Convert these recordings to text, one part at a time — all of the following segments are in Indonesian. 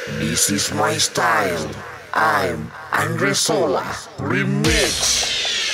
This is my style. I'm Andre Sola Remix.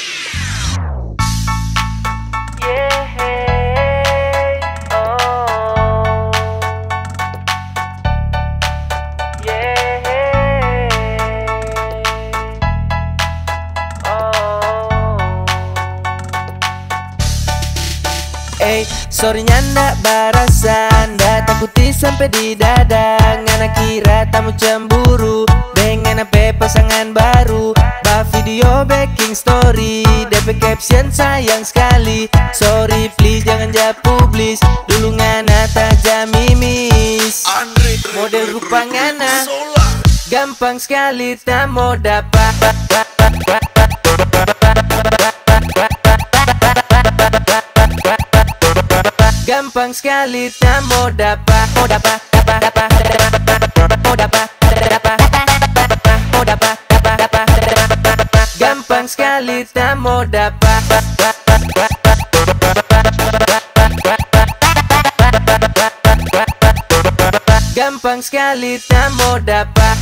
Sorry nyanda barasa, nda takuti sampai di dada. Ngana kira tamu cemburu dengan apa pasangan baru. Bah video backing story, DP caption sayang sekali. Sorry please jangan publis, dulu ngana tajam mimis. Model rupa ngana gampang sekali tak mau dapat. Gampang sekali tak mau dapat. Gampang sekali tak mau dapat. Gampang sekali tak mau dapat.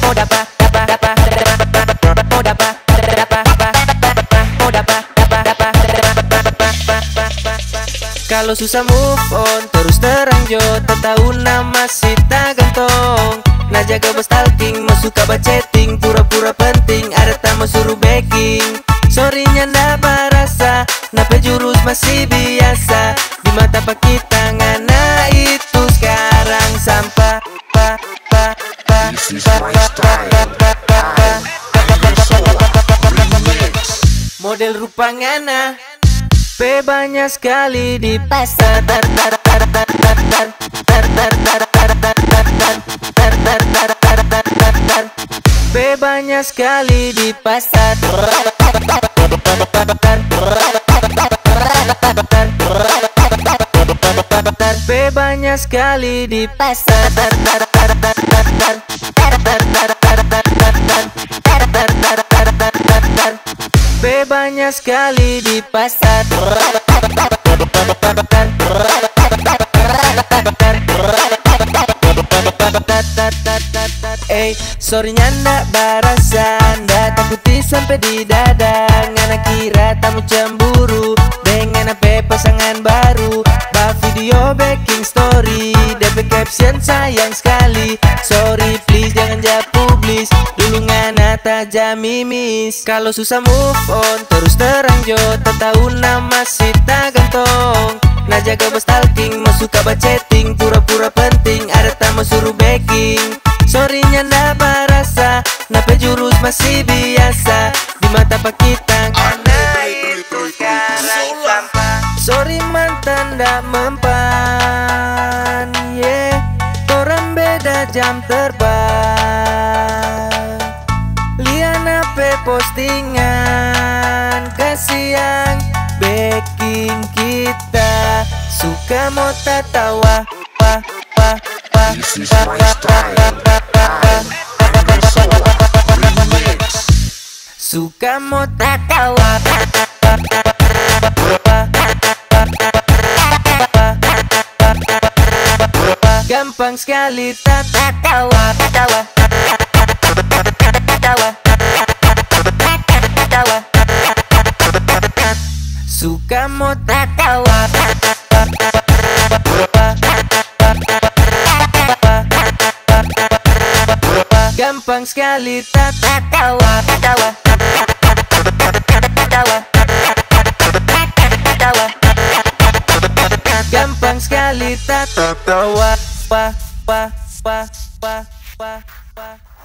Kalau susah move on, terus terang jo, tak tahu nama si tak gantong. Nah jaga bos stalking, mau suka chatting, pura-pura penting, ada tamu suruh backing. Sorry nyanda barasa, nape jurus masih biasa. Di mata pak kita ngana itu sekarang sampah. This is my style. Model rupa ngana banyak sekali di pasar. Banyak sekali di pasar. Banyak sekali di pasar. Banyak sekali di pasar. Sorry nyanda barasa, nda takuti sampai di dada. Ngana kira tamu cemburu dengan apa pasangan baru. Bah video backing story, DP caption sayang sekali. Sorry please jangan publis, dulu ngana tajam mimis. Kalau susah move on, terus terang jo, tak tahu nama si tak gantong. Nah jaga bos stalking, mau suka chatting, pura-pura penting, ada tamu suruh backing. Sorry nyanda barasa, nape jurus masih biasa. Di mata pak kita ngana itu sekarang sampah. Sorry mantan ndak mempan, orang beda jam terbang. Lian apa postingan, kasihan backing kita. Suka mau tawa, This is my style. Andre Sola Remix. suka mau tawa. Gampang sekali tawa. Suka mau tawa. Gampang sekali tawa. Gampang sekali tawa.